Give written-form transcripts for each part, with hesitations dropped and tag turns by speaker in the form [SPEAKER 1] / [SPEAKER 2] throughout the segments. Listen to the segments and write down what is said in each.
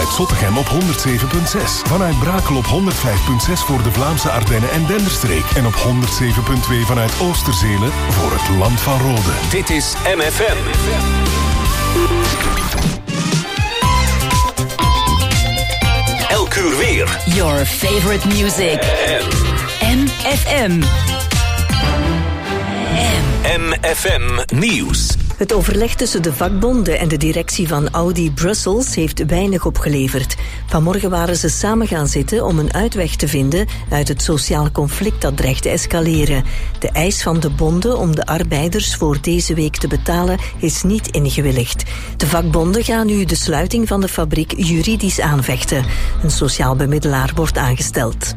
[SPEAKER 1] vanuit Zottegem op 107.6. Vanuit Brakel op 105.6 voor de Vlaamse Ardennen en Denderstreek. En op 107.2 vanuit Oosterzelen voor het Land van Rode.
[SPEAKER 2] Dit is MFM. Elk uur weer.
[SPEAKER 3] Your favorite music. MFM.
[SPEAKER 2] MFM Nieuws.
[SPEAKER 4] Het overleg tussen de vakbonden en de directie van Audi Brussels heeft weinig opgeleverd. Vanmorgen waren ze samen gaan zitten om een uitweg te vinden uit het sociaal conflict dat dreigt te escaleren. De eis van de bonden om de arbeiders voor deze week te betalen is niet ingewilligd. De vakbonden gaan nu de sluiting van de fabriek juridisch aanvechten. Een sociaal bemiddelaar wordt aangesteld.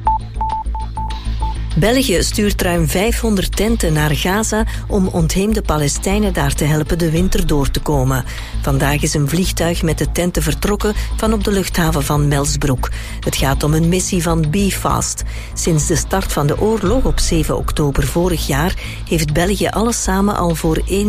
[SPEAKER 4] België stuurt ruim 500 tenten naar Gaza om ontheemde Palestijnen daar te helpen de winter door te komen. Vandaag is een vliegtuig met de tenten vertrokken van op de luchthaven van Melsbroek. Het gaat om een missie van Be Fast. Sinds de start van de oorlog op 7 oktober vorig jaar heeft België alles samen al voor 1.250.000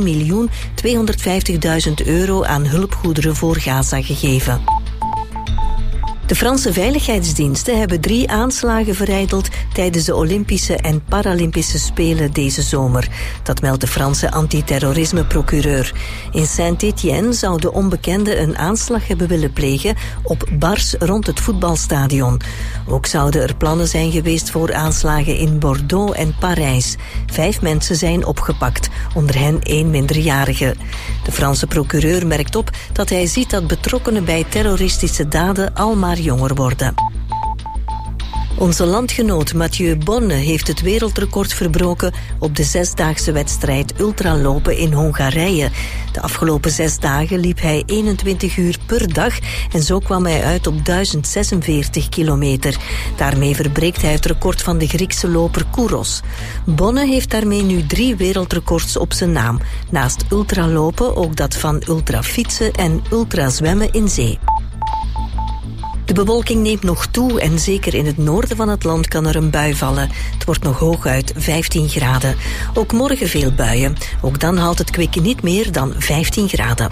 [SPEAKER 4] euro aan hulpgoederen voor Gaza gegeven. De Franse veiligheidsdiensten hebben 3 aanslagen verijdeld tijdens de Olympische en Paralympische Spelen deze zomer. Dat meldt de Franse antiterrorisme-procureur. In Saint-Étienne zou de onbekende een aanslag hebben willen plegen op bars rond het voetbalstadion. Ook zouden er plannen zijn geweest voor aanslagen in Bordeaux en Parijs. 5 mensen zijn opgepakt, onder hen 1 minderjarige. De Franse procureur merkt op dat hij ziet dat betrokkenen bij terroristische daden al maar jonger worden. Onze landgenoot Mathieu Bonne heeft het wereldrecord verbroken op de 6-daagse wedstrijd ultralopen in Hongarije. De afgelopen 6 dagen liep hij 21 uur per dag en zo kwam hij uit op 1046 kilometer. Daarmee verbreekt hij het record van de Griekse loper Kouros. Bonne heeft daarmee nu 3 wereldrecords op zijn naam. Naast ultralopen ook dat van ultrafietsen en ultrazwemmen in zee. De bewolking neemt nog toe en zeker in het noorden van het land kan er een bui vallen. Het wordt nog hooguit 15 graden. Ook morgen veel buien. Ook dan haalt het kwik niet meer dan 15 graden.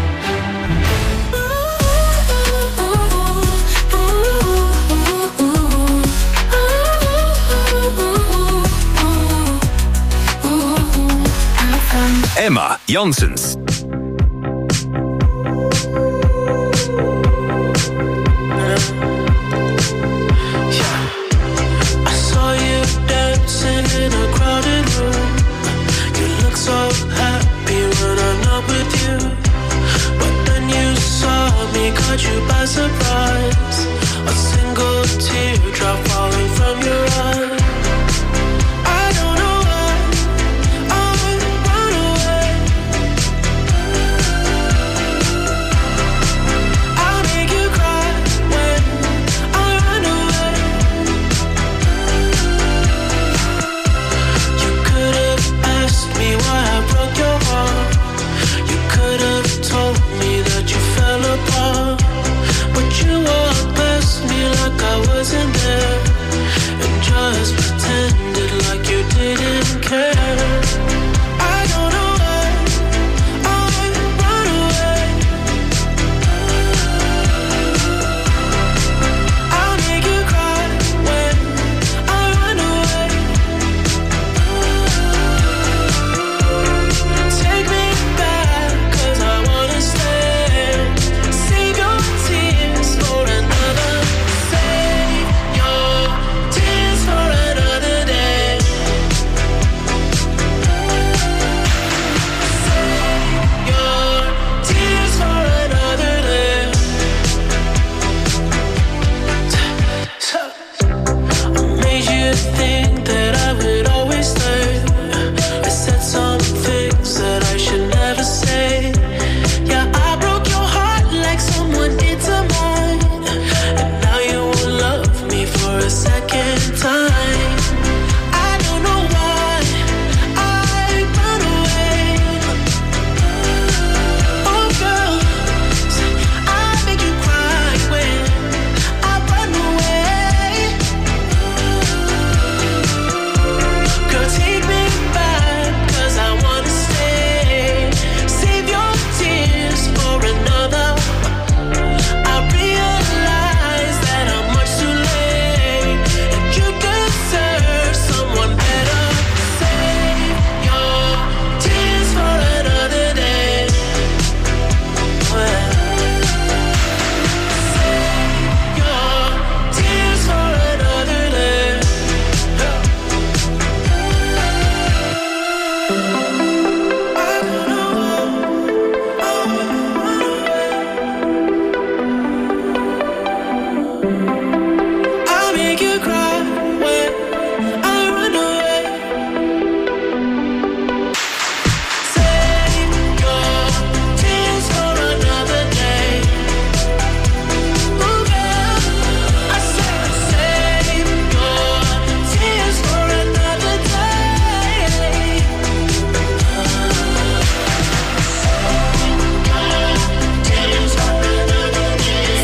[SPEAKER 2] Emma Janssens.
[SPEAKER 5] Caught you by surprise, a single teardrop falling from your eye. I don't know why I run away.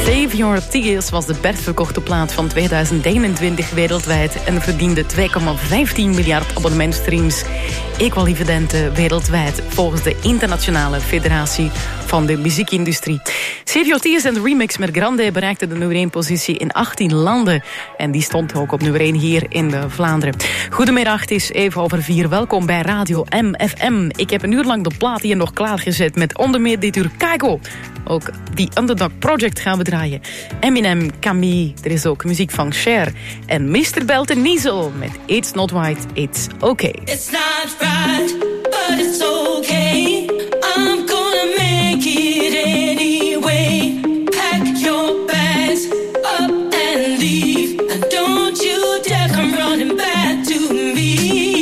[SPEAKER 6] Save Your Tears was de best verkochte plaat van 2021 wereldwijd en verdiende 2,15 miljard abonnementstreams. Equalivendenten wereldwijd volgens de Internationale Federatie van de Muziekindustrie. Save Your Tears en de remix met Grande bereikte de nummer 1 positie in 18 landen. En die stond ook op nummer 1 hier in Vlaanderen. Goedemiddag, het is even over 4. Welkom bij Radio MFM. Ik heb een uur lang de plaat hier nog klaargezet met onder meer dit uur Kaigo. Ook die Underdog Project gaan we draaien. Eminem, Camille, er is ook muziek van Cher. En Mr. Belton Niesel met It's Not Right, It's Okay.
[SPEAKER 5] It's not right, but it's okay. I'm gonna make it anyway. Pack your bags up and leave. And don't you dare come running back to me.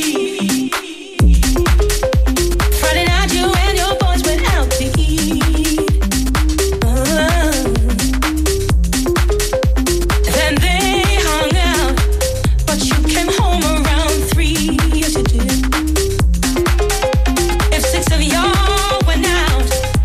[SPEAKER 5] Friday night you and your boys went out to eat. Then they hung out, but you came home around 3. Yes you did. If 6 of y'all went out,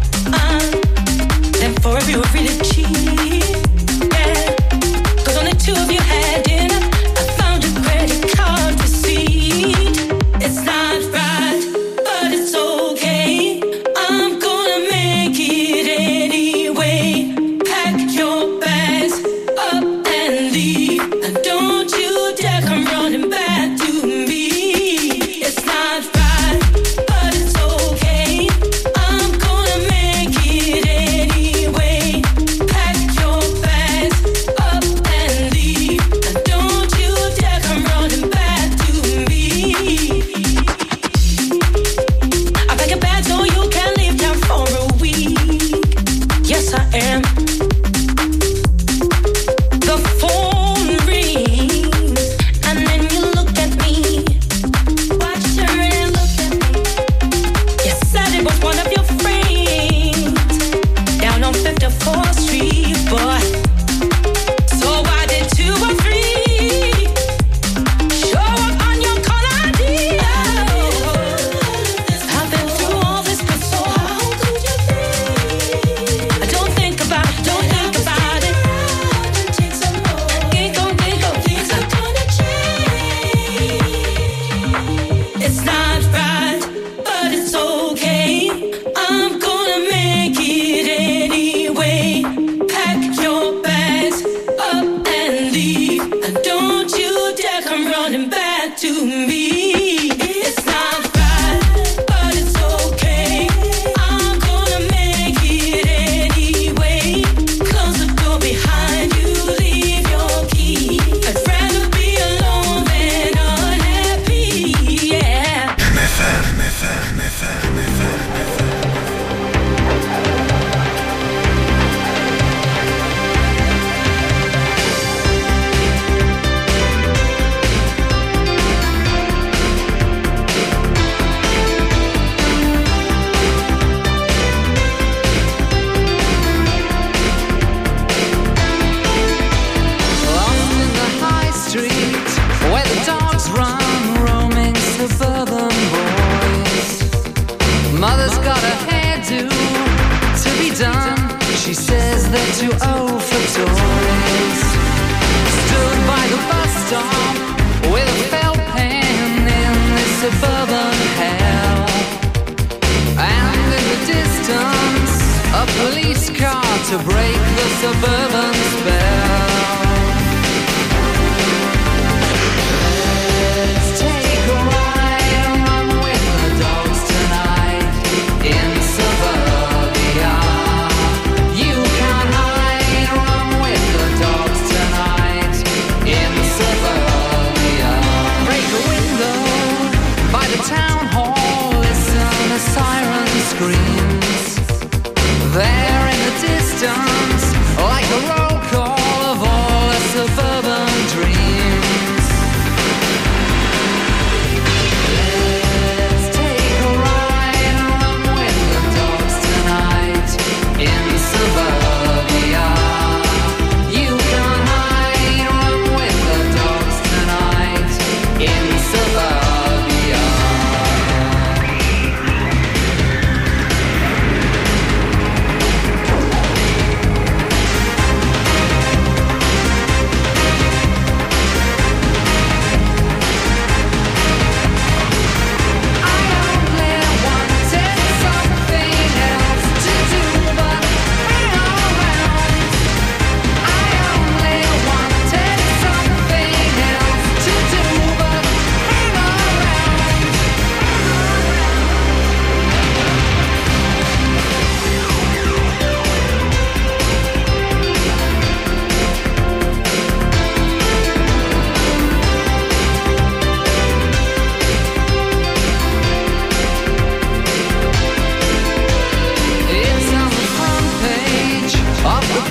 [SPEAKER 5] then 4 of you were really cheap. Yeah, 'cause only 2 of you had dinner. I found your credit card receipt. It's not right, but it's okay. I'm gonna make it anyway. Pack your bags up and leave. And don't you dare come running back to me. It's not right, but it's okay. I'm gonna make it anyway. Pack your bags up and leave. And don't you dare come running back to me. I pack a bag so you can leave town for a week. Yes, I am. The phone rings, and then you look at me. Watch her and look at me. You said it was one of your friends down on 54th Street, boy. So why did 2 or 3 show up on your call ID? I've been through all this before. How could you think? Don't think about it, don't think about it. Think on, things are gonna change. It's not right, but it's okay. I'm gonna make it anyway. Pack your bags up and leave. And don't you dare come running back to me. It's not right, but it's okay. I'm gonna make it anyway. Close the door behind you, leave your key. I'd rather be alone than unhappy, yeah.
[SPEAKER 7] Lost in the high street where the dogs run, roaming suburban boys. Mother's got a hairdo to be done. She says they're too old for toys. Stood by the bus stop with a felt pen in this suburban hell. And in the distance, a police car to break the suburban spell. Let's take a ride and run with the dogs tonight in suburbia. You can hide, run with the dogs tonight in suburbia. Break a window by the town hall, listen a siren screams. There in the distance, like a roll call,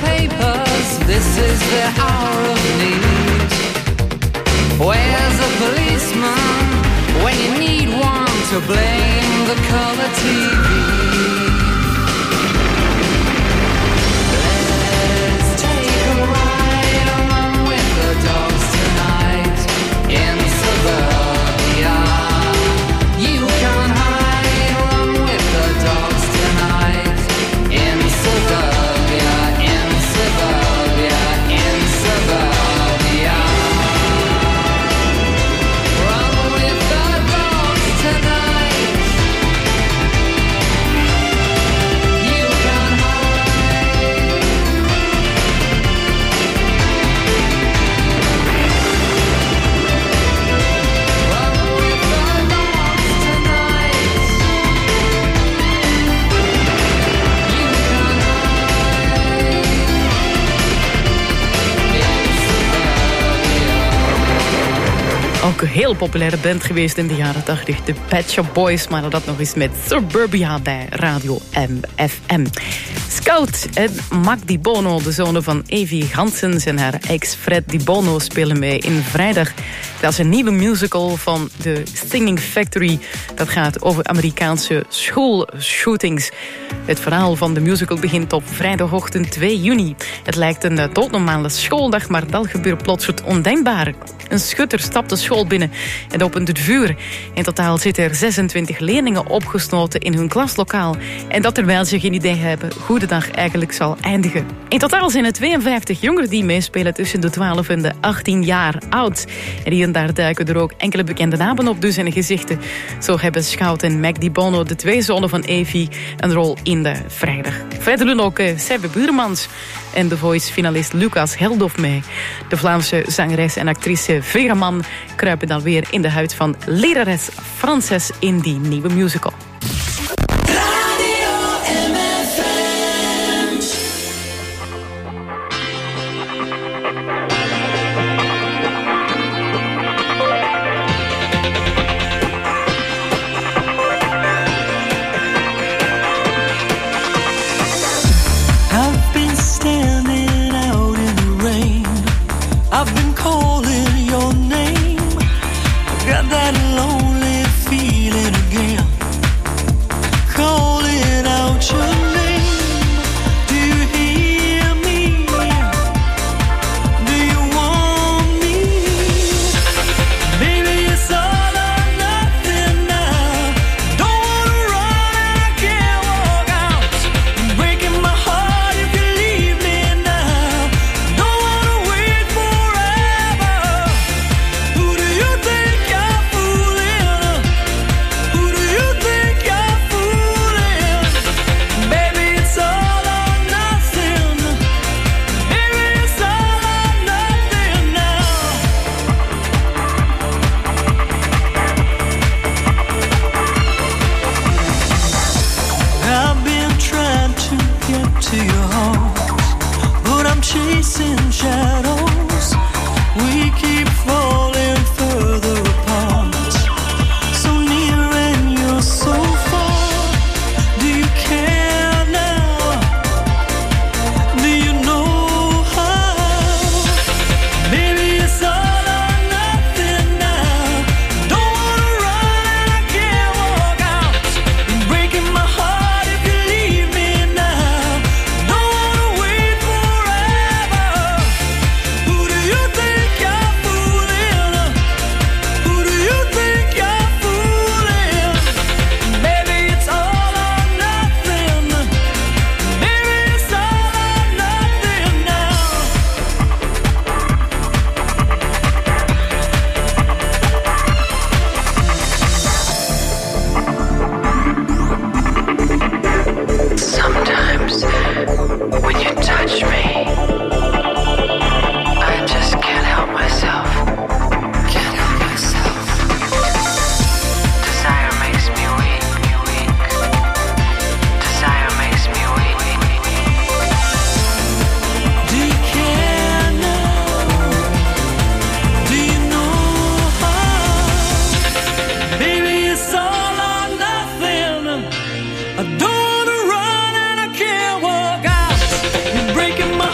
[SPEAKER 7] papers, this is the hour of need. Where's a policeman when you need one to blame the color TV? Let's take a ride along with the dogs tonight in suburbia. You can hide along with the dogs tonight in suburbia, in suburbia, in suburbia. Run with the dogs tonight. You can hide. Run with the dogs tonight. You can hide in suburbia.
[SPEAKER 6] Ook een heel populaire band geweest in de jaren 80. De Pet Shop Boys, maar dat nog eens met Suburbia bij Radio MFM. Scout en Mac Di Bono, de zonen van Evie Hanssens en haar ex Fred Di Bono, spelen mee in Vrijdag. Dat is een nieuwe musical van de Singing Factory. Dat gaat over Amerikaanse schoolshootings. Het verhaal van de musical begint op vrijdagochtend 2 juni. Het lijkt een doodnormale schooldag, maar dan gebeurt plots het ondenkbare. Een schutter stapt de school binnen en opent het vuur. In totaal zitten er 26 leerlingen opgesloten in hun klaslokaal. En dat terwijl ze geen idee hebben hoe de dag eigenlijk zal eindigen. In totaal zijn er 52 jongeren die meespelen tussen de 12 en de 18 jaar oud. En hier en daar duiken er ook enkele bekende namen op, dus en gezichten. Zo hebben Scout en Mac Di Bono, de twee zonen van Evie, een rol in de Vrijdag. Verder doen ook Sebbe Buurmans en The Voice-finalist Lucas Heldof mee. De Vlaamse zangeres en actrice Vera Mann kruipen dan weer in de huid van lerares Frances in die nieuwe musical.
[SPEAKER 8] I've been standing out in the rain. I've been calling your name. Got that lonely feeling again. Calling out your name. Do you hear me? Do you want me? Baby, it's all or nothing now. Don't wanna run and I can't walk out. You're breaking my heart if you leave me now. Don't wanna wait forever. Who do you think you're fooling? Who do you think you're fooling? Baby, it's all or nothing. Baby, it's all or nothing now. I've been trying to get to your heart, but I'm chasing shadows. We keep falling further apart, so near and you're so far. Do you care now? Do you know how? Baby, it's all or nothing now. Don't wanna run and I can't walk out. You're breaking my heart if you leave me now. Don't wanna wait forever. Who do you think you're fooling? Who do you think you're fooling? Baby, it's all or nothing. Baby, it's all or nothing now.
[SPEAKER 9] Sometimes when you touch me, I just can't help myself. Can't help myself. Desire makes me weak. Desire makes me weak.
[SPEAKER 8] Do you care now? Do you know how? Baby, it's all or nothing. I don't wanna run and I can't walk out. You're breaking my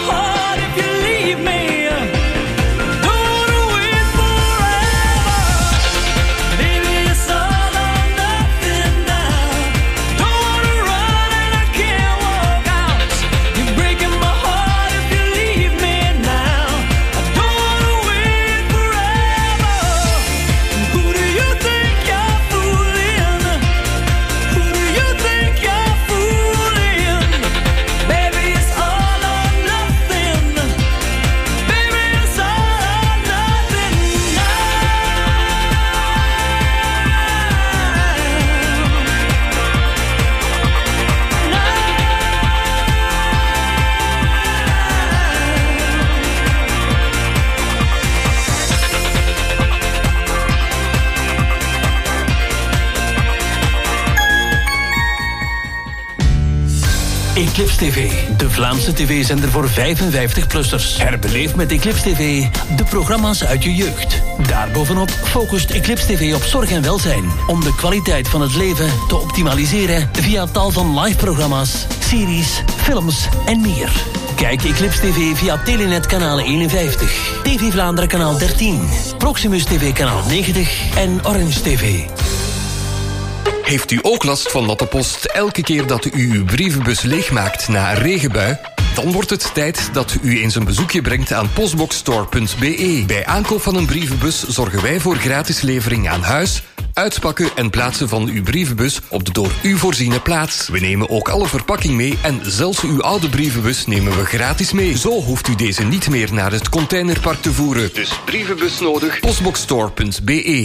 [SPEAKER 10] Eclipse TV, de Vlaamse tv-zender voor 55-plussers. Herbeleef met Eclipse TV de programma's uit je jeugd. Daarbovenop focust Eclipse TV op zorg en welzijn, om de kwaliteit van het leven te optimaliseren via tal van live-programma's, series, films en meer. Kijk Eclipse TV via Telenet kanaal 51, TV Vlaanderen kanaal 13, Proximus TV kanaal 90 en Orange TV.
[SPEAKER 11] Heeft u ook last van natte post elke keer dat u uw brievenbus leegmaakt na een regenbui? Dan wordt het tijd dat u eens een bezoekje brengt aan postboxstore.be. Bij aankoop van een brievenbus zorgen wij voor gratis levering aan huis, uitpakken en plaatsen van uw brievenbus op de door u voorziene plaats. We nemen ook alle verpakking mee en zelfs uw oude brievenbus nemen we gratis mee. Zo hoeft u deze niet meer naar het containerpark te voeren. Dus brievenbus nodig, postboxstore.be.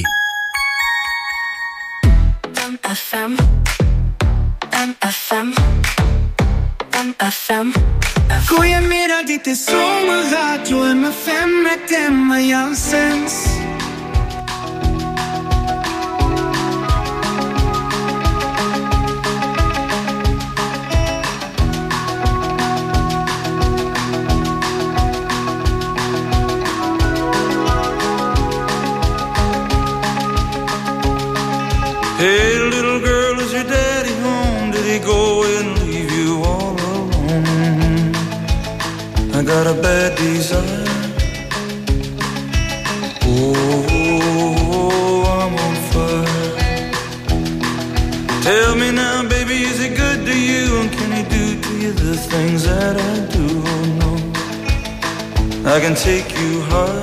[SPEAKER 5] MFM, MFM, MFM.
[SPEAKER 8] Goedemiddag, dit is Zomerradio MFM met Emma Janssens.
[SPEAKER 12] Hey, little girl, is your daddy home? Did he go and leave you all alone? I got a bad desire. Oh, I'm on fire. Tell me now, baby, is he good to you? And can he do to you the things that I do? Oh, no, I can take you high.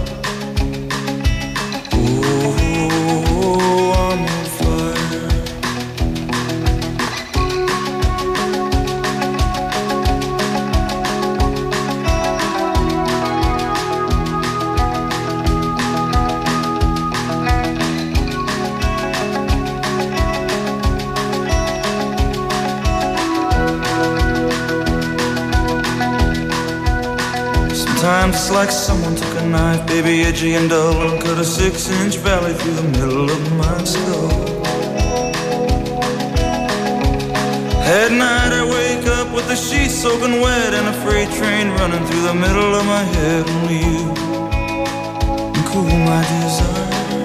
[SPEAKER 12] Sometimes it's like someone took a knife, baby, edgy and dull, and cut a 6-inch valley through the middle of my skull. At night I wake up with the sheets soaking wet and a freight train running through the middle of my head. Only you can cool my desire.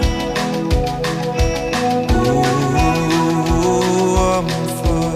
[SPEAKER 12] Oh, I'm on fire.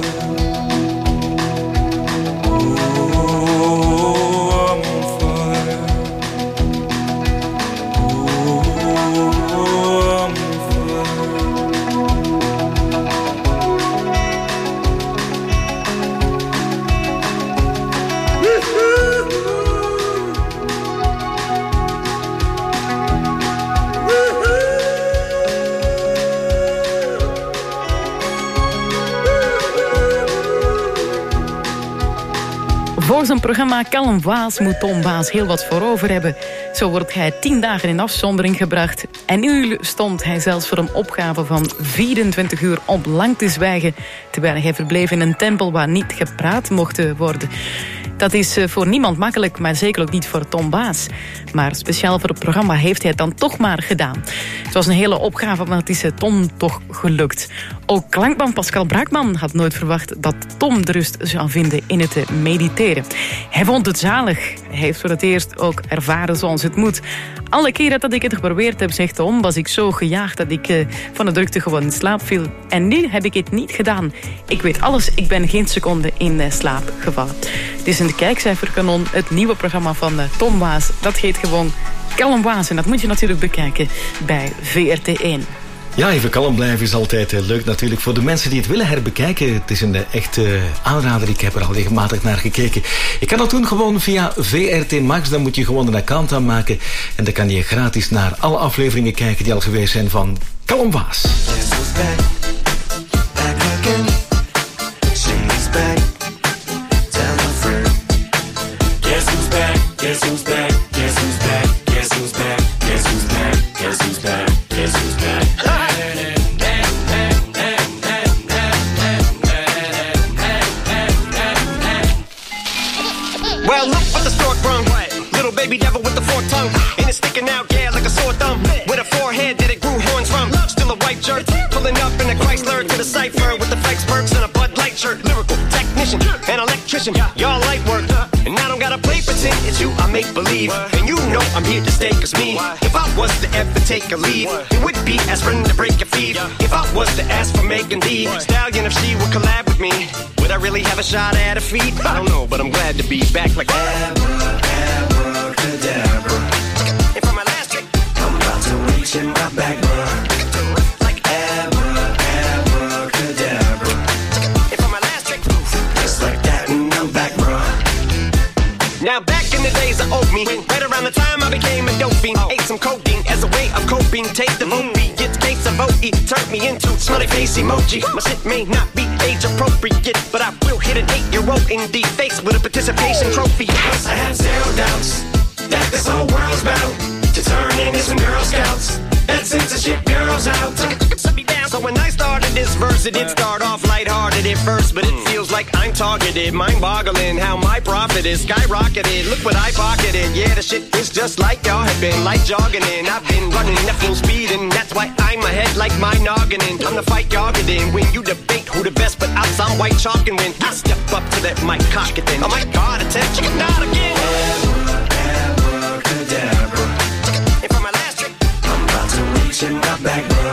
[SPEAKER 6] Voor zijn programma Kalm Waas moet Tom Waas heel wat voor over hebben. Zo wordt hij 10 dagen in afzondering gebracht. En nu stond hij zelfs voor een opgave van 24 uur op lang te zwijgen, terwijl hij verbleef in een tempel waar niet gepraat mocht worden. Dat is voor niemand makkelijk, maar zeker ook niet voor Tom Waas. Maar speciaal voor het programma heeft hij het dan toch maar gedaan. Het was een hele opgave, maar het is Tom toch gelukt. Ook klankman Pascal Braakman had nooit verwacht dat Tom de rust zou vinden in het mediteren. Hij vond het zalig. Hij heeft voor het eerst ook ervaren zoals het moet. Alle keren dat ik het geprobeerd heb, zegt Tom, was ik zo gejaagd dat ik van de drukte gewoon in slaap viel. En nu heb ik het niet gedaan. Ik weet alles, ik ben geen seconde in slaap gevallen. Het is een kijkcijferkanon, het nieuwe programma van Tom Waas. Dat heet gewoon Kalm Waas en dat moet je natuurlijk bekijken bij VRT1.
[SPEAKER 13] Ja, even kalm blijven is altijd leuk natuurlijk voor de mensen die het willen herbekijken. Het is een echte aanrader, ik heb er al regelmatig naar gekeken. Je kan dat doen gewoon via VRT Max, dan moet je gewoon een account aanmaken. En dan kan je gratis naar alle afleveringen kijken die al geweest zijn van Kalm Waas.
[SPEAKER 14] Well, look what the stork brung. Little baby devil with the forked tongue. And it's sticking out, yeah, like a sore thumb. With a forehead that it grew horns from. Still a white shirt, pulling up in a Chrysler to the cipher. With the flex perks and a Bud Light shirt. Lyrical technician, and electrician, y'all light work. And I don't gotta play pretend, it's you I make believe. And you know I'm here to stay, cause me, if I was to ever take a lead, it would be aspirin to break your feet. If I was to ask for Megan Thee Stallion, if she would collab with me, would I really have a shot at a feat? I don't know, but I'm glad to be back like abracadabra. And for my last trick, I'm about to reach in my back, bruh. Like abracadabra. And for my last trick, just like that, and I'm back, bruh. Now back in the days of old me, right around the time I became a dope fiend, ate some codeine as a way of coping. Taste of OB, gets case of OE, turned me into smiley face emoji. My shit may not be age appropriate, but I will hit an 8-year-old in the face with a participation trophy. I have zero doubts that this whole world's about to turn into some Girl Scouts. That censorship girls out. So when I started this verse, it did start off lighthearted at first, but it feels like I'm targeted. Mind-boggling how my profit is skyrocketed. Look what I pocketed. Yeah, the shit is just like y'all have been, like jogging in. I've been running at full speed, and that's why I'm ahead like my noggin in. I'm the fight y'all get in. When you debate who the best, but I'm some white chalk, and when I step up to that mic, cock it then. Oh my God, attention, not again. Abracadabra. And for my last trick, I'm about to reach in my back, bruh.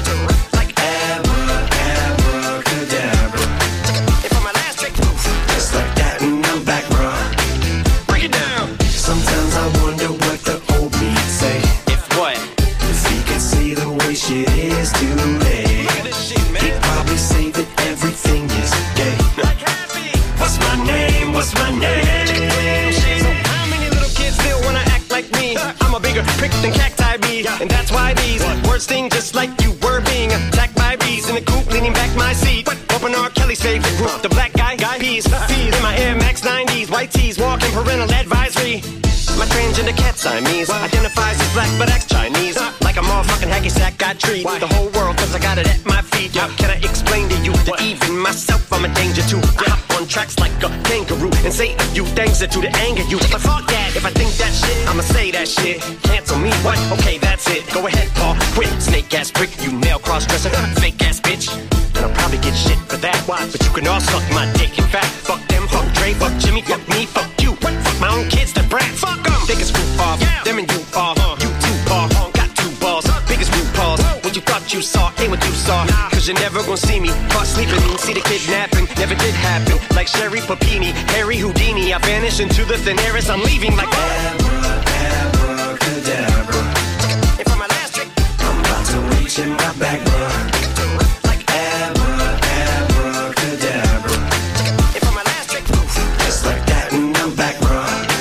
[SPEAKER 14] Shit is too late. He'd probably say that everything is gay. What's my name? What's my name? So how many little kids still wanna act like me? I'm a bigger prick than cacti bee, and that's why these words sting just like you were being attacked by bees in the coop, leaning back my seat. Open R. Kelly's favorite group, the black guy peas. In my Air Max 90s, white tees, walking parental advisory. My transgender cat Siamese identifies as black but acts Chinese. Like a motherfucking hacky sack, I treat the whole world cause I got it at my feet. How can I explain to you that even myself I'm a danger to? I hop on tracks like a kangaroo and say a few things that to the anger you. But fuck that, if I think that shit, I'ma say that shit. Cancel me, what? Okay, that's it. Go ahead, Paul, quit. Snake ass prick, you nail cross-dresser, fake ass bitch. And I'll probably get shit for that. Why? But you can all suck my dick. In fact, fuck them, fuck Dre, fuck Jimmy, fuck me, fuck you. Fuck my own kids that brat. Fuck them. Take a screw off, them and you off. You too far, got two balls, biggest root balls. What you thought you saw ain't what you saw. Cause you're never gonna see me caught sleeping. See the kidnapping, never did happen. Like Sherry Papini, Harry Houdini. I vanish into the thin air as I'm leaving like abracadabra. And for my last trick, I'm about to reach in my back, bruh. Like abracadabra. And for my last trick, just like that, and I'm back, bruh.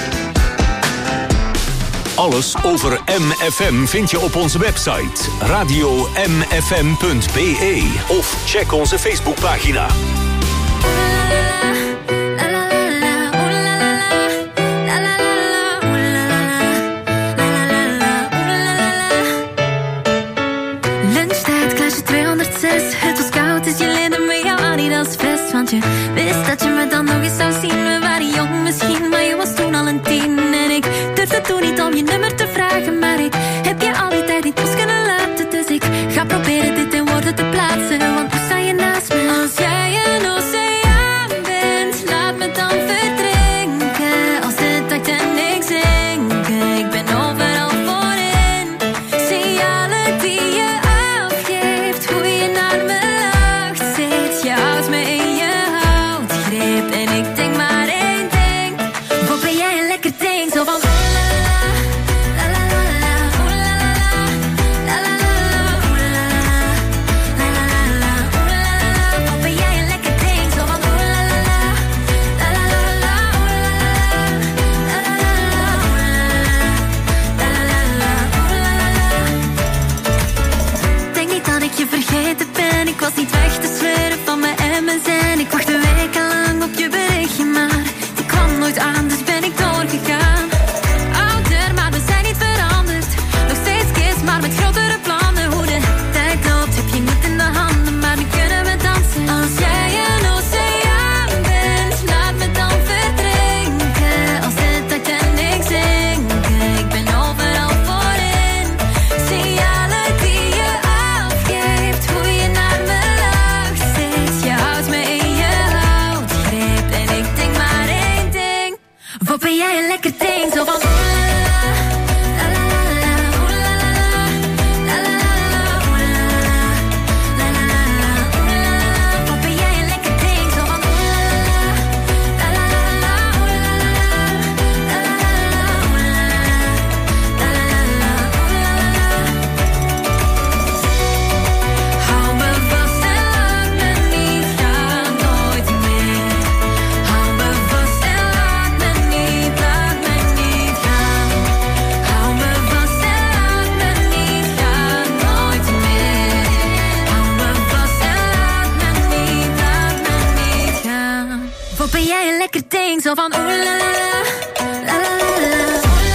[SPEAKER 2] Alles over MFM vind je op onze website radio.mfm.be of check onze Facebookpagina.
[SPEAKER 15] Lunchtijd, klasje 206. Het was koud, dus je leende me jouw Adidas vest. Want je wist dat je me dan nog eens zou zien. We waren jong misschien, maar je was toen al een 10. En ik durfde toen niet om je nummer te vragen. Maar ik heb je al die tijd niet los kunnen laten. Dus ik ga proberen dit in woorden te plaatsen. Want nu sta je naast me. Als jij een oceaan bent, laat me dan verdrinken. Als de tijd en ik zinken, ik ben overal voorin. Signalen die je afgeeft, hoe je naar me lacht. Zit je houdt me in je houtgreep. En ik denk maar één ding, wat ben jij een lekker ding. Zo van ik was niet weg te sleuren van mijn MSN. Ik wachtte wekenlang op je berichtje, maar die kwam nooit aan, dus ben ik doorgegaan. ding zo van ben jij een lekker ding zo van oeh la la la la la la.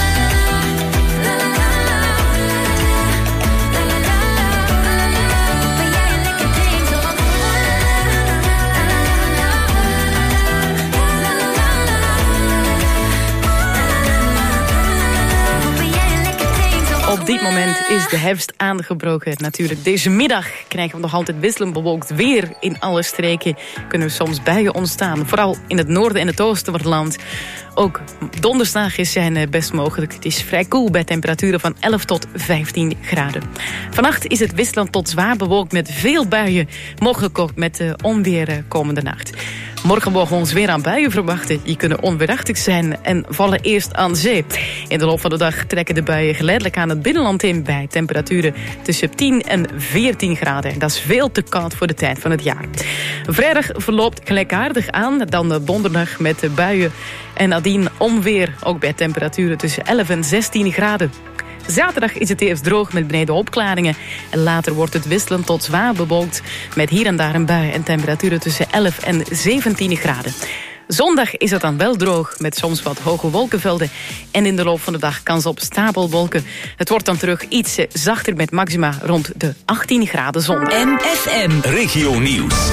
[SPEAKER 6] Op dit moment is de herfst aangebroken. Natuurlijk, deze middag krijgen we nog altijd wisselend bewolkt weer. In alle streken kunnen soms buien ontstaan. Vooral in het noorden en het oosten van het land. Ook dondersdagjes zijn best mogelijk. Het is vrij koel bij temperaturen van 11 tot 15 graden. Vannacht is het wisselend tot zwaar bewolkt met veel buien. Mogelijk ook met onweer komende nacht. Morgen mogen we ons weer aan buien verwachten. Die kunnen onweerachtig zijn en vallen eerst aan zee. In de loop van de dag trekken de buien geleidelijk aan het binnenland in... bij temperaturen tussen 10 en 14 graden. En dat is veel te koud voor de tijd van het jaar. Vrijdag verloopt gelijkaardig aan dan donderdag met de buien... en nadien onweer, ook bij temperaturen tussen 11 en 16 graden. Zaterdag is het eerst droog met brede opklaringen. En later wordt het wisselend tot zwaar bewolkt... met hier en daar een bui en temperaturen tussen 11 en 17 graden. Zondag is het dan wel droog met soms wat hoge wolkenvelden. En in de loop van de dag kans op stapelwolken. Het wordt dan terug iets zachter met maxima rond de 18 graden zondag.
[SPEAKER 3] MFM
[SPEAKER 2] Regio Nieuws.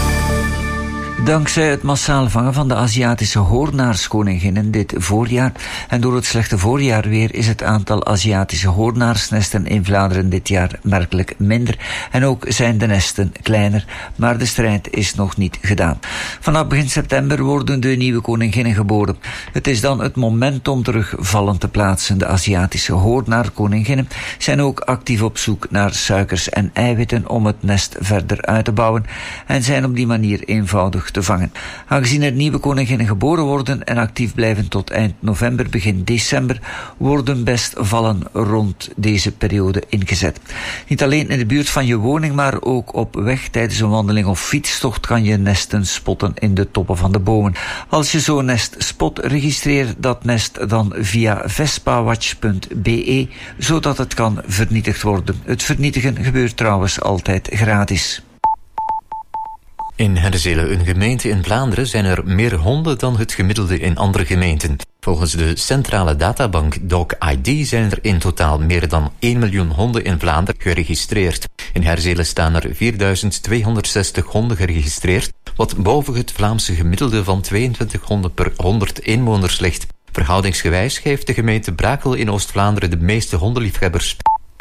[SPEAKER 16] Dankzij het massaal vangen van de Aziatische hoornaarskoninginnen dit voorjaar en door het slechte voorjaarweer is het aantal Aziatische hoornaarsnesten in Vlaanderen dit jaar merkelijk minder en ook zijn de nesten kleiner, maar de strijd is nog niet gedaan. Vanaf begin september worden de nieuwe koninginnen geboren. Het is dan het moment om terug vallen te plaatsen. De Aziatische hoornaarkoninginnen zijn ook actief op zoek naar suikers en eiwitten om het nest verder uit te bouwen en zijn op die manier eenvoudig te vangen. Aangezien er nieuwe koninginnen geboren worden en actief blijven tot eind november, begin december, worden best vallen rond deze periode ingezet. Niet alleen in de buurt van je woning, maar ook op weg tijdens een wandeling of fietstocht kan je nesten spotten in de toppen van de bomen. Als je zo'n nest spot, registreer dat nest dan via vespawatch.be, zodat het kan vernietigd worden. Het vernietigen gebeurt trouwens altijd gratis.
[SPEAKER 17] In Herzele, een gemeente in Vlaanderen, zijn er meer honden dan het gemiddelde in andere gemeenten. Volgens de centrale databank DocID zijn er in totaal meer dan 1 miljoen honden in Vlaanderen geregistreerd. In Herzele staan er 4.260 honden geregistreerd, wat boven het Vlaamse gemiddelde van 22 honden per 100 inwoners ligt. Verhoudingsgewijs geeft de gemeente Brakel in Oost-Vlaanderen de meeste hondenliefhebbers.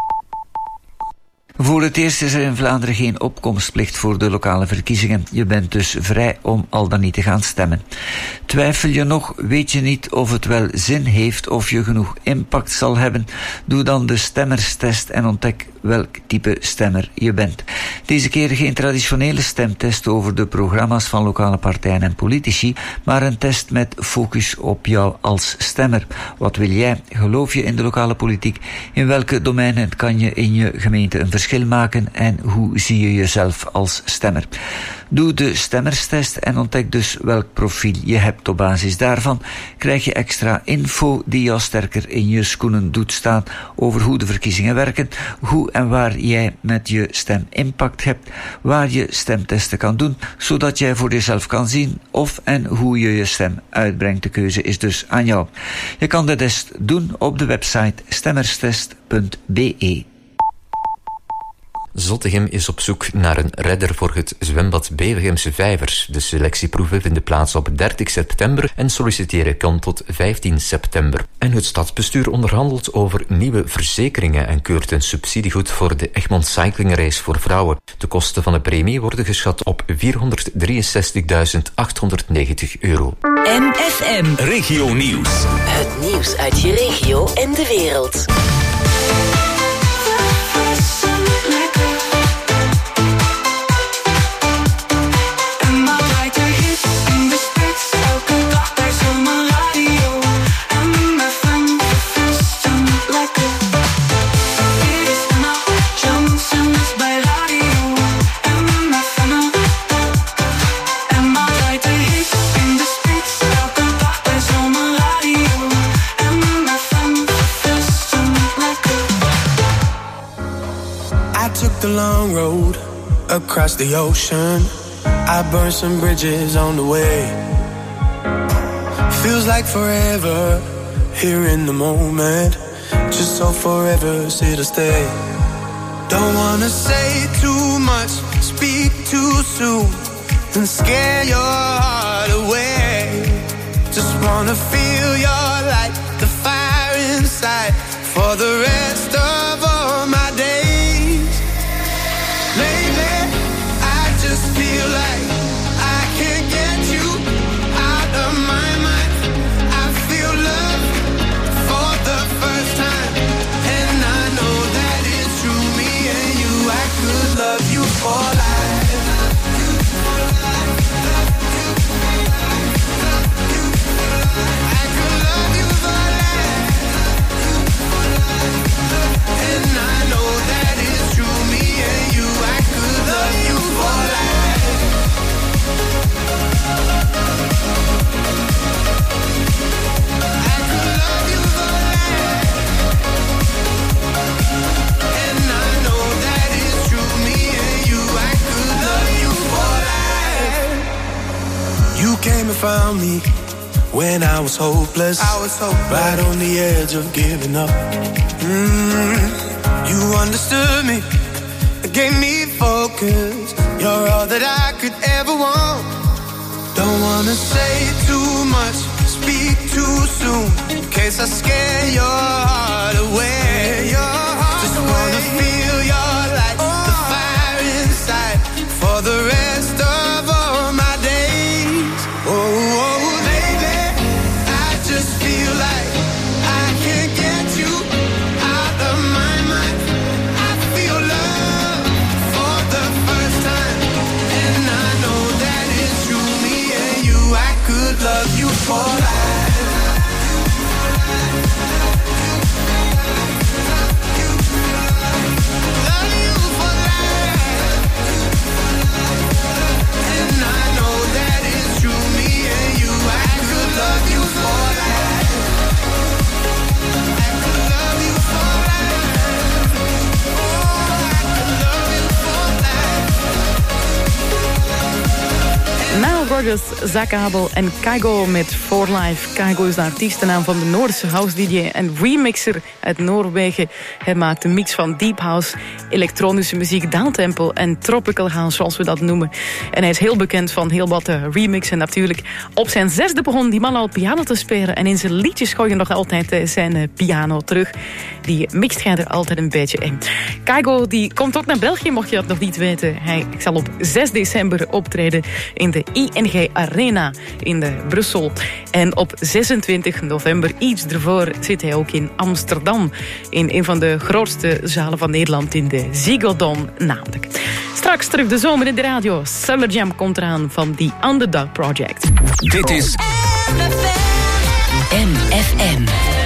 [SPEAKER 16] Voor het eerst is er in Vlaanderen geen opkomstplicht voor de lokale verkiezingen. Je bent dus vrij om al dan niet te gaan stemmen. Twijfel je nog, weet je niet of het wel zin heeft, of je genoeg impact zal hebben? Doe dan de stemmerstest en ontdek welk type stemmer je bent. Deze keer geen traditionele stemtest over de programma's van lokale partijen en politici, maar een test met focus op jou als stemmer. Wat wil jij? Geloof je in de lokale politiek? In welke domeinen kan je in je gemeente een verschil maken en hoe zie je jezelf als stemmer? Doe de stemmerstest en ontdek dus welk profiel je hebt. Op basis daarvan krijg je extra info die jou sterker in je schoenen doet staan over hoe de verkiezingen werken, hoe en waar jij met je stem impact hebt, waar je stemtesten kan doen, zodat jij voor jezelf kan zien of en hoe je je stem uitbrengt. De keuze is dus aan jou. Je kan de test doen op de website stemmerstest.be.
[SPEAKER 17] Zottegem is op zoek naar een redder voor het zwembad Bevergemse Vijvers. De selectieproeven vinden plaats op 30 september en solliciteren kan tot 15 september. En het stadsbestuur onderhandelt over nieuwe verzekeringen en keurt een subsidiegoed voor de Egmond Cycling Race voor vrouwen. De kosten van de premie worden geschat op €463.890.
[SPEAKER 3] MFM
[SPEAKER 2] Regio Nieuws.
[SPEAKER 3] Het nieuws uit je regio en de wereld.
[SPEAKER 18] The long road across the ocean. I burned some bridges on the way. Feels like forever here in the moment. Just so forever's here to stay. Don't wanna say too much, speak too soon, and scare your heart away. Just wanna feel your light, the fire inside, for the rest of all my days. Lately, I just feel like I can't get you out of my mind. I feel love for the first time, and I know that it's true. Me and you, I could love you for life. I could love you for life, and I know that it's true. Me and you, I could love you for life. I could love you for life, and I know that it's true. Me and you, I could love you for life. You came and found me when I was hopeless. Right on the edge of giving up. You understood me, gave me focus. You're all that I could ever want. Don't wanna say too much, speak too soon, in case I scare your heart away. Just wanna feel your light, the fire inside, for the rest of all my days. Oh, baby, I just feel like I can't get you out of my mind. I feel love for the first time, and I know that it's true. Me and you, I could love you for life. Love you for life, and I know that it's true. Me and you, I could love you for life. I could love you for life. Oh, I could love you for life.
[SPEAKER 6] Nile Rodgers, Zak Abel en Kygo met For Life. Kygo is de artiestennaam van de Noorse house-dj en remixer uit Noorwegen. Hij maakt een mix van deep house, elektronische muziek, downtempo en tropical house, zoals we dat noemen. En hij is heel bekend van heel wat remixen natuurlijk. Op zijn 6e begon die man al piano te spelen en in zijn liedjes gooi je nog altijd zijn piano terug. Die mixt hij er altijd een beetje in. Kygo die komt ook naar België, mocht je dat nog niet weten. Hij zal op 6 december optreden in de ING Arena in Brussel. En op 26 november, iets ervoor, zit hij ook in Amsterdam. In een van de grootste zalen van Nederland, in de Ziggo Dome namelijk. Straks terug de zomer in de radio. Summer Jam komt eraan van The Underdog Project.
[SPEAKER 2] Dit is
[SPEAKER 3] MFM.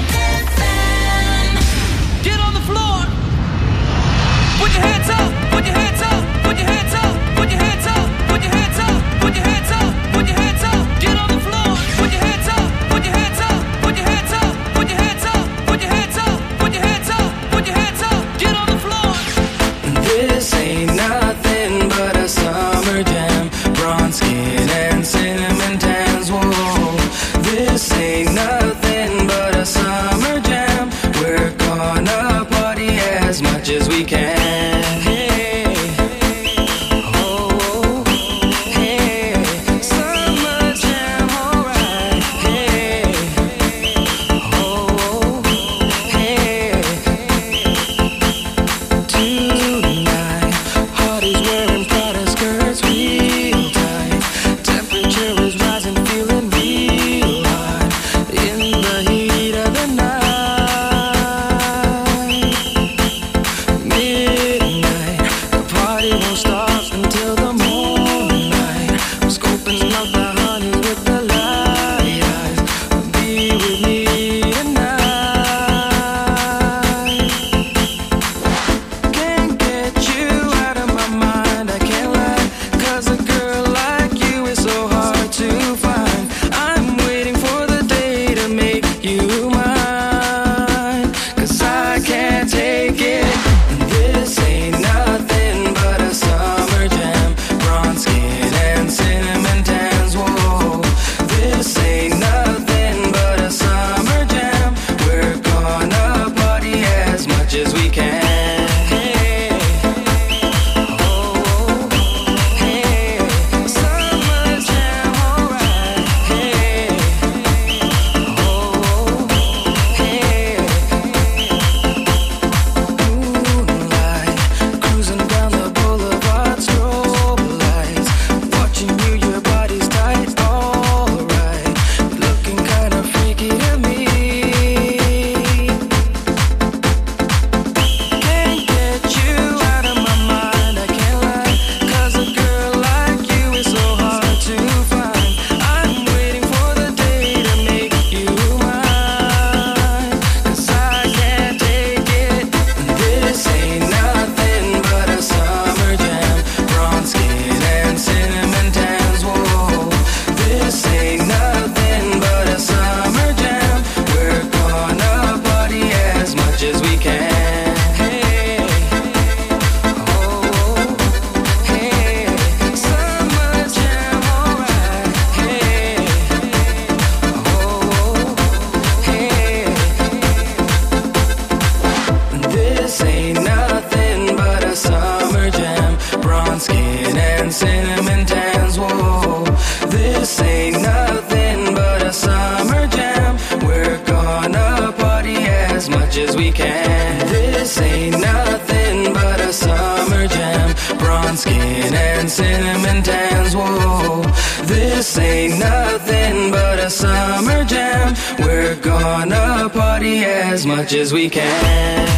[SPEAKER 5] Get on the floor. Put your hands up. Put your hands up. Put your hands up. Put your hands up. Put your hands up. Put your hands up. Put your hands up. Get on the floor. Put your hands up. Put your hands up. Put your hands up. Put your hands up. Put your hands up. Put your hands up. Put your hands up. Get on the floor.
[SPEAKER 8] This ain't nothing but a summer jam. Bronze skin and cinnamon tans. Whoa. This ain't nothing but a summer
[SPEAKER 19] as much as we can. This ain't nothing but a summer jam. Bronze skin and cinnamon tans, whoa. This ain't nothing but a summer jam. We're gonna party as much as we can.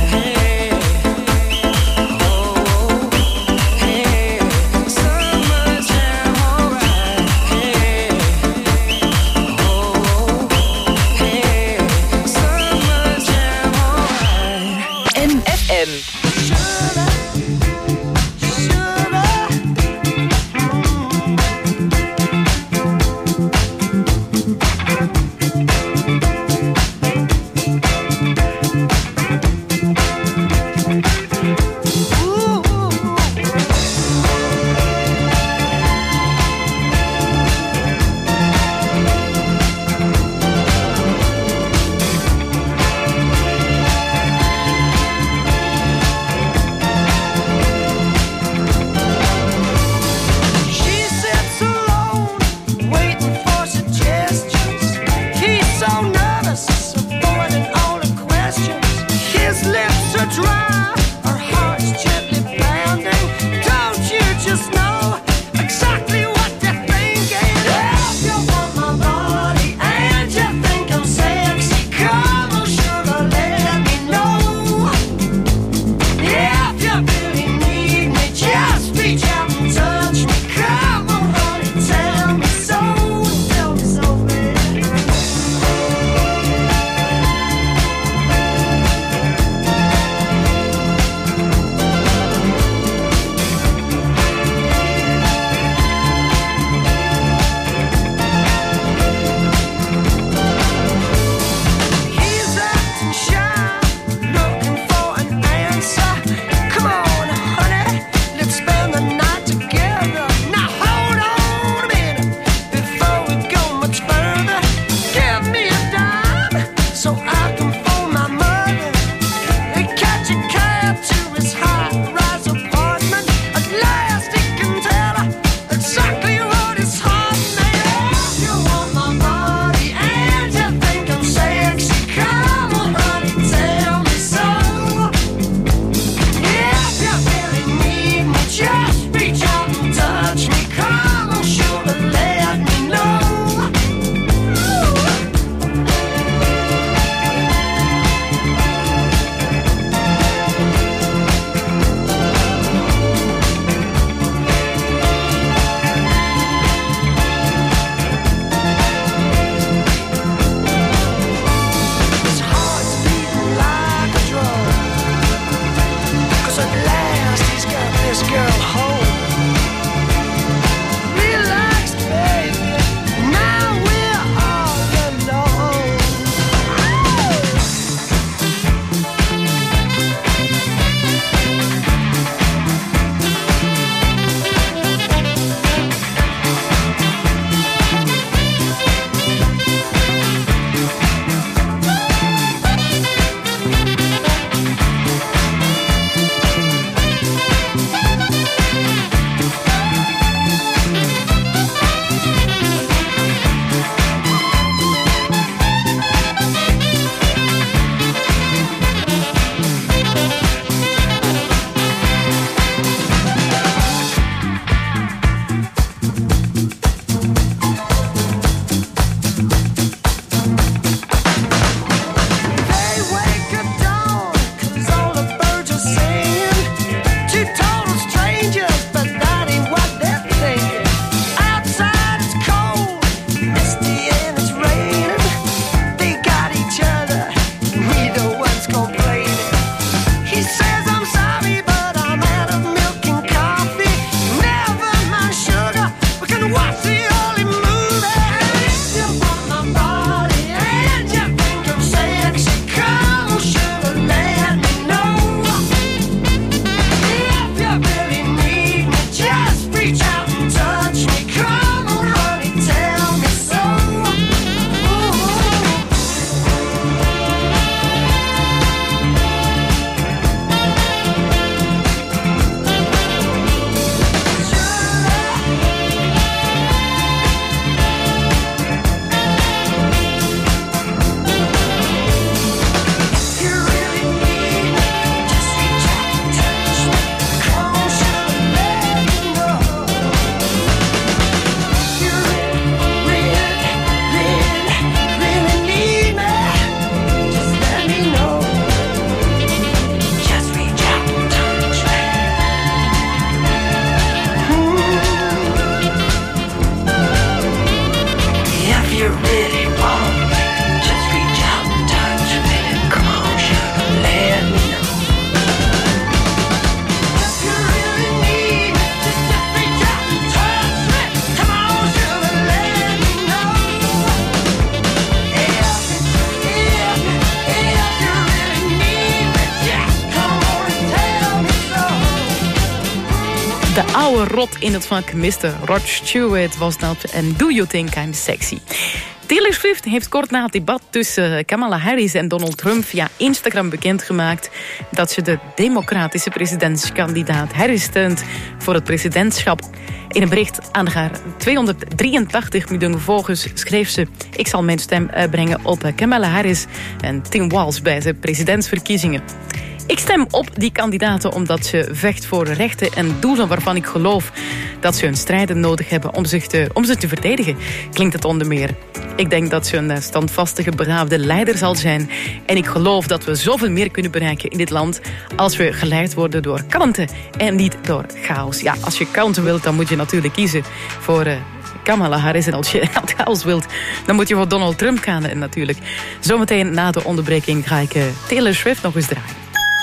[SPEAKER 6] De oude rot in het vak, Mr. Rod Stewart was dat. En Do You Think I'm Sexy? Taylor Swift heeft kort na het debat tussen Kamala Harris en Donald Trump via Instagram bekendgemaakt dat ze de democratische presidentskandidaat Harris steunt voor het presidentschap. In een bericht aan haar 283 miljoen volgers schreef ze: ik zal mijn stem uitbrengen op Kamala Harris en Tim Walz bij de presidentsverkiezingen. Ik stem op die kandidaten omdat ze vecht voor rechten en doelen waarvan ik geloof dat ze hun strijden nodig hebben om ze te verdedigen, klinkt het onder meer. Ik denk dat ze een standvastige, begaafde leider zal zijn. En ik geloof dat we zoveel meer kunnen bereiken in dit land als we geleid worden door kalmte en niet door chaos. Ja, als je kalmte wilt, dan moet je natuurlijk kiezen voor Kamala Harris. En als je chaos wilt, dan moet je voor Donald Trump gaan natuurlijk. Zometeen na de onderbreking ga ik Taylor Swift nog eens draaien.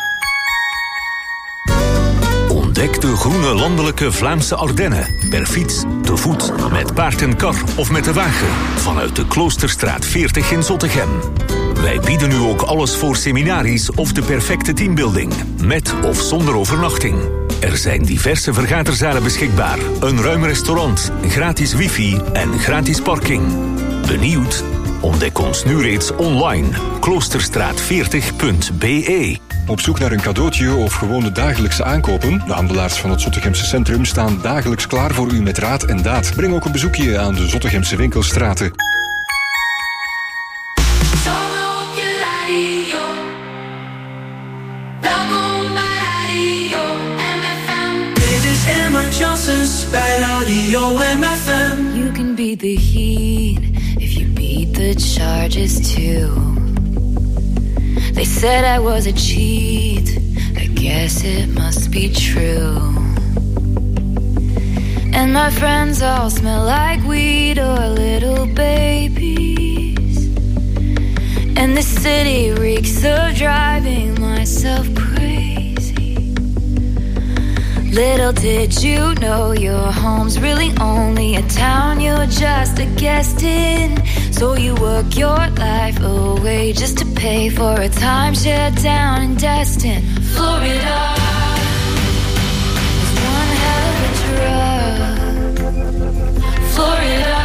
[SPEAKER 2] Ontdek de groene landelijke Vlaamse Ardennen. Per fiets, te voet, met paard en kar of met de wagen. Vanuit de Kloosterstraat 40 in Zottegem. Wij bieden nu ook alles voor seminaries of de perfecte teambuilding. Met of zonder overnachting. Er zijn diverse vergaderzalen beschikbaar. Een ruim restaurant, gratis wifi en gratis parking. Benieuwd? Ontdek ons nu reeds online. Kloosterstraat40.be.
[SPEAKER 20] Op zoek naar een cadeautje of gewone dagelijkse aankopen? De handelaars van het Zottegemse centrum staan dagelijks klaar voor u met raad en daad. Breng ook een bezoekje aan de Zottegemse winkelstraten.
[SPEAKER 8] Dit is Emma Johnson's bij Radio MFM.
[SPEAKER 15] You can beat the heat if you beat the charges too. They said I was a cheat, I guess it must be true. And my friends all smell like weed or little babies. And this city reeks of driving myself crazy. Little did you know your home's really only a town you're just a guest in. So you work your life away just to pay for a timeshare down in Destin, Florida. It's one hell of a drug, Florida.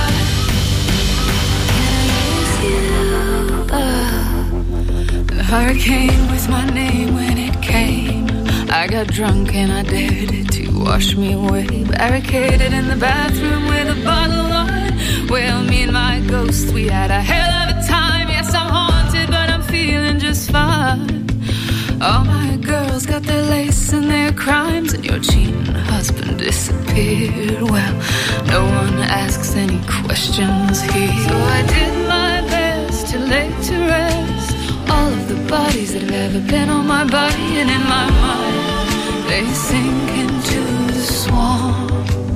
[SPEAKER 7] The hurricane was my name when it came. I got drunk and I dared it to wash me away. Barricaded in the bathroom with a bottle of wine. Well, me and my ghost, we had a hell of a time. Yes, I'm haunted, but I'm feeling just fine. All my girls got their lace and their crimes, and your cheating husband disappeared. Well, no one asks any questions here. So I did my best to lay to rest all of the bodies that have ever been on my body, and in my mind they sink into the swamp.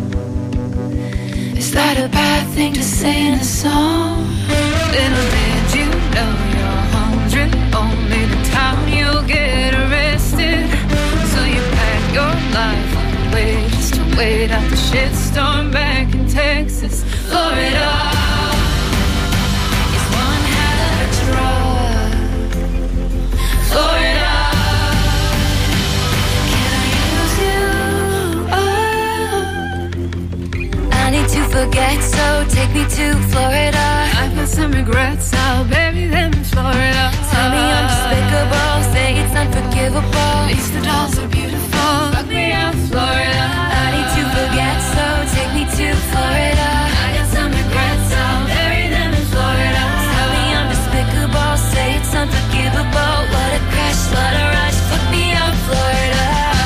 [SPEAKER 7] Is that a bad thing to say in a song? Little did you know your home's really only the town you'll get arrested. So you pack your life away just to wait out the shitstorm back in Texas, Florida. It's one hell of a drug, Florida. Can I use you? Oh, I need to forget, so take me to Florida. I've got some regrets, I'll bury them in Florida. Tell me I'm despicable, say it's unforgivable. At least the dolls are beautiful. Fuck me out, Florida. I need to forget, so take me to Florida. I got some regrets, I'll bury them in Florida. Tell me I'm despicable, say it's unforgivable. What a crash, what a rush, fuck me out, Florida.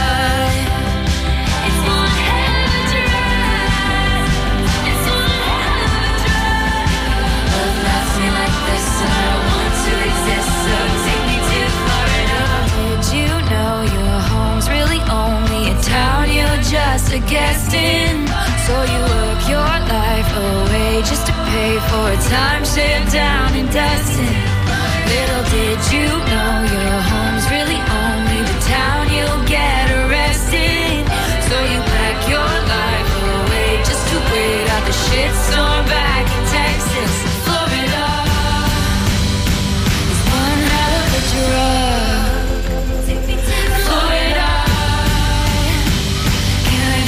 [SPEAKER 7] It's one hell of a drug. It's one hell of a drug. Love loves me like this, and I don't want to exist, so take me to Florida. Did you know your home's really only a town you're just a guest in? So you work your life away just to pay for a timeshare down in Destin. Little did you know your home's really only the town you'll get arrested. So you pack your life away just to wait out the shitstorm back in Texas, Florida. It's one hell of a drug, Florida. Can I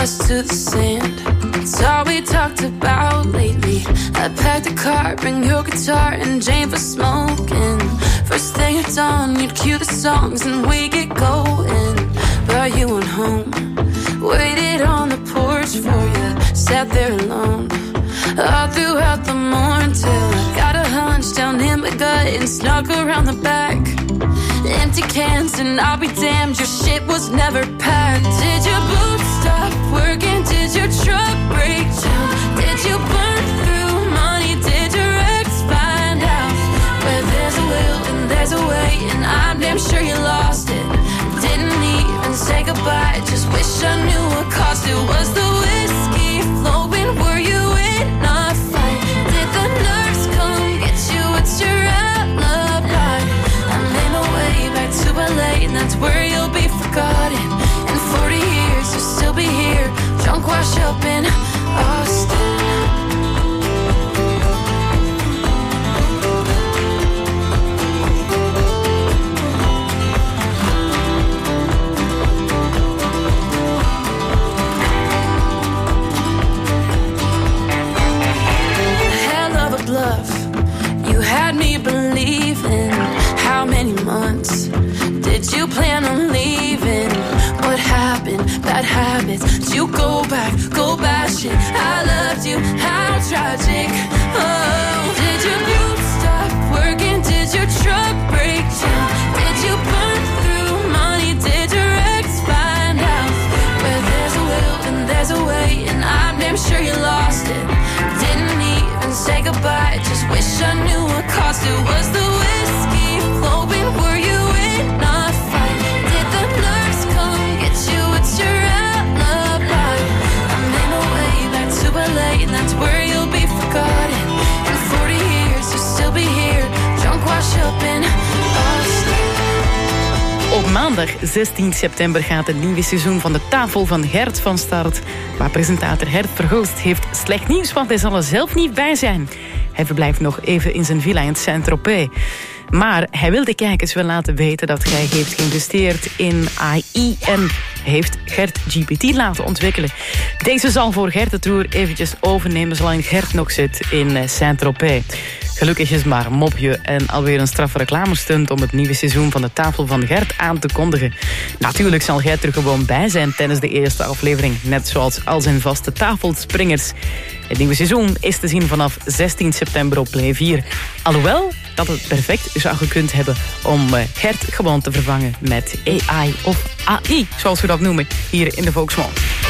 [SPEAKER 5] us to the sand. It's all we talked about lately. I packed a car, bring your guitar and Jane for smoking. First thing at dawn, you'd cue the songs and we get going. But you went home, waited on the porch for you, sat there alone all throughout the morning till I got a hunch down in my gut and snuck around the back. Empty cans and I'll be damned, your shit was never packed. Did your boots stop working? Did your truck break down? Did you burn through money? Did your ex find out? Where there's a will and there's a way, and I'm damn sure you lost it. Didn't even say goodbye, just wish I knew what cost it. Was the whiskey flowing? Were you in a fight? Did the nurse come get you? What's your alibi? I made my way back to LA, and that's where you'll be forgotten. In 40 years you'll still be here, drunk wash up in Austin. Bluff. You had me believing. How many months did you plan on leaving? What happened? Bad habits. Did you go back? Go bash it. I loved you. How tragic. Oh, did your boots stop working? Did your truck break down? Did you burn through money? Did your ex find out? Where there's a will and there's a way, and I'm damn sure you lost it. Didn't even say goodbye, just wish I knew what cost it. Was the whiskey flowing? Were you in a fight? Did the nurse come get you? What's your alibi? I made my way back to LA, and that's where you'll be forgotten. In 40 years you'll still be here, drunk wash up in Austin.
[SPEAKER 6] Op maandag 16 september gaat het nieuwe seizoen van de Tafel van Gert van start. Maar presentator Gert Verhulst heeft slecht nieuws, want hij zal er zelf niet bij zijn. Hij verblijft nog even in zijn villa in Saint-Tropez. Maar hij wil de kijkers wel laten weten dat hij heeft geïnvesteerd in AI en heeft Gert GPT laten ontwikkelen. Deze zal voor Gert de tour eventjes overnemen zolang Gert nog zit in Saint-Tropez. Gelukkig is maar een mopje en alweer een straffe reclamestunt om het nieuwe seizoen van de Tafel van Gert aan te kondigen. Natuurlijk zal Gert er gewoon bij zijn tijdens de eerste aflevering, net zoals al zijn vaste tafelspringers. Het nieuwe seizoen is te zien vanaf 16 september op Play 4. Alhoewel dat het perfect zou gekund hebben om Gert gewoon te vervangen met AI of AI, zoals we dat noemen, hier in de Volksmond.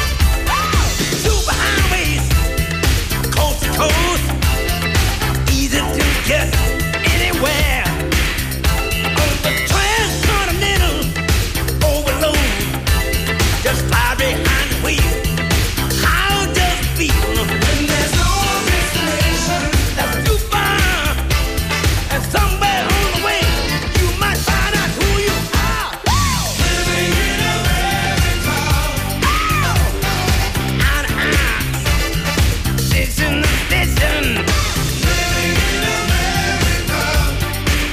[SPEAKER 14] Yes, anywhere. On the transcontinental overload, just fly behind the wheel. How does it feel when there's no destination? That's too far. And somewhere on the way, you might find out who you are. Living in America. Station to station.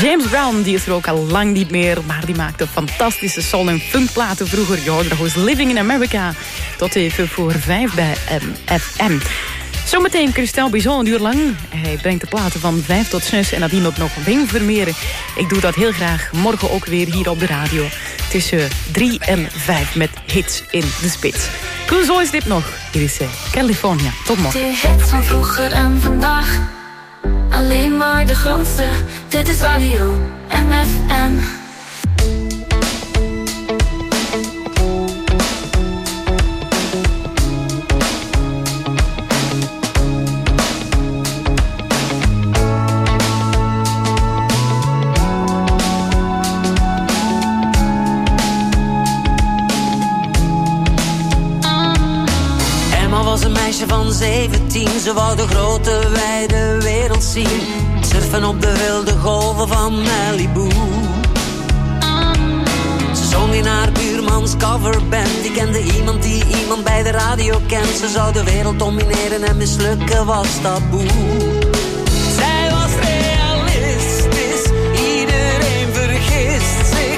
[SPEAKER 6] James Brown, die is er ook al lang niet meer, maar die maakte fantastische soul- en funkplaten vroeger. Je hoorde nog Living in America, tot even voor 5 bij MFM. Zometeen Christel Bison, een uur lang. Hij brengt de platen van 5 tot 6 en nadien ook nog Wim Vermeeren. Ik doe dat heel graag, morgen ook weer hier op de radio. Tussen 3 en 5 met hits in de spits. Zo is dit nog. Hier is California. Tot morgen.
[SPEAKER 15] De hits van vroeger en vandaag. Alleen maar de grootste. Dit is radio MFM.
[SPEAKER 21] Was een meisje van 17, ze wou de grote wijde wereld zien. Surfen op de wilde golven van Malibu. Ze zong in haar buurmans coverband. Die kende iemand die iemand bij de radio kent. Ze zou de wereld domineren en mislukken was taboe. Zij was realistisch, iedereen vergist zich.